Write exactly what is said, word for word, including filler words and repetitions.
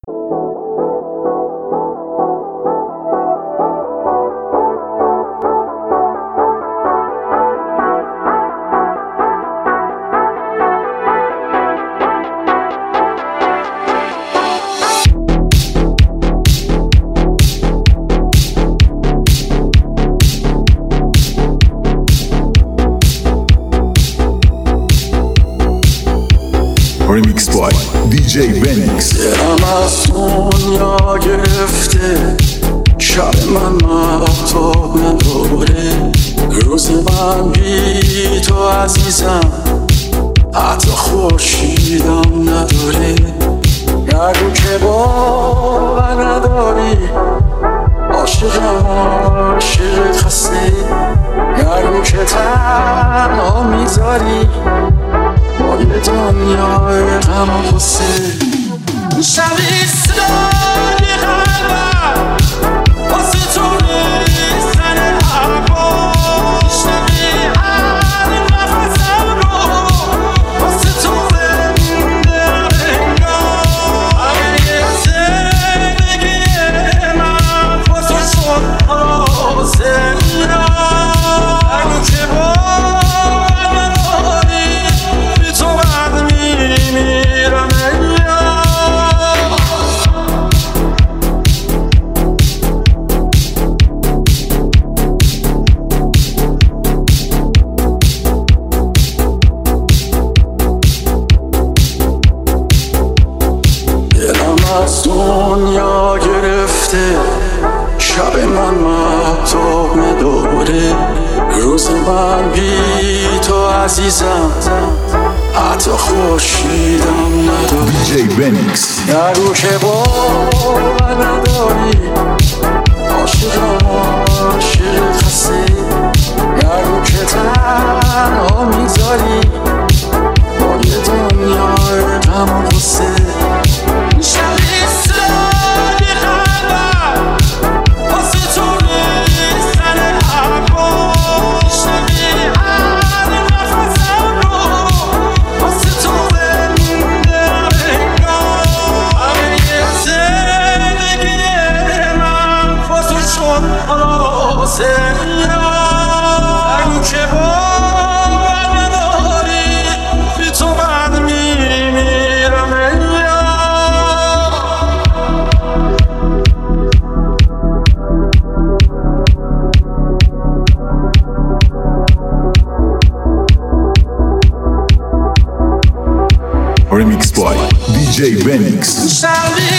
Remix by دی جی Benix. دلم از دنیا گرفته، شب من مهتاب نداره، روز من بی تو عزیزم حتی خورشیدم نداره. نگو که باور نداری، عاشقم عاشقت خسته، نگو که تنها میذاری با یه دنیای غم و غصه. شبی صدای قلبم واسه تو میزنه حرفا، شبی هر نفسم رو واسه تو زنده انگار. اگه یه زندگی من واسه شد حاضر نگو که باور نداری، بی تو من میمیرم. از دنیا گرفته، شب من مهتاب نداره، روز من بی تو عزیزم حتی خورشیدم نداره. دی جی Benix. نگو که باور نداری، عاشقم عاشقت خسته، نگو که تنها میذاری با یه دنیای غم و غصه. نگو که باور نداری، بی تو من میمیرم. Remix by دی جی Benix.